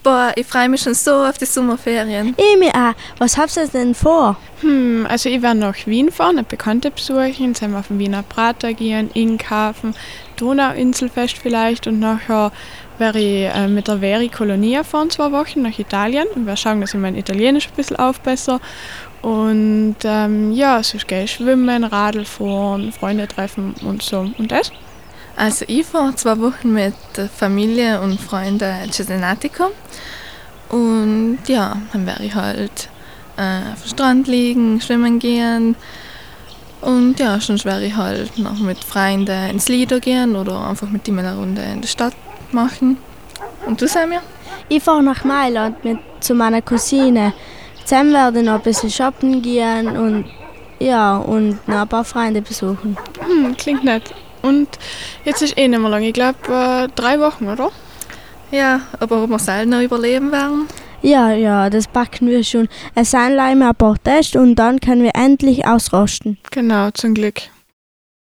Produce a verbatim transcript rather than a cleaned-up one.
Boah, ich freue mich schon so auf die Sommerferien. Ich mich auch. Was habt ihr denn vor? Hm, also ich werde nach Wien fahren, eine Bekannte besuchen, sind wir auf den Wiener Prater gehen, Innkhafen, Donauinselfest vielleicht und nachher werde ich äh, mit der Veri Colonia fahren, zwei Wochen nach Italien und werde schauen, dass ich mein Italienisch ein bisschen aufbessere. Und ähm, ja, sonst gehe ich schwimmen, Radl fahren, Freunde treffen und so. Und das? Also ich fahre zwei Wochen mit der Familie und Freunden Cesenatico und ja, dann werde ich halt äh, auf dem Strand liegen, schwimmen gehen und ja, sonst werde ich halt noch mit Freunden ins Lido gehen oder einfach mit ihm eine Runde in der Stadt machen. Und du, Samir? Ich fahre nach Mailand mit zu meiner Cousine. Zusammen werden wir noch ein bisschen shoppen gehen und ja, und noch ein paar Freunde besuchen. Hm, klingt nett. Und jetzt ist eh nicht mehr lang, ich glaube äh, drei Wochen, oder? Ja, aber ob wir selber noch überleben werden? Ja, ja, das packen wir schon. Es sind leider ein paar Tests und dann können wir endlich ausrasten. Genau, zum Glück.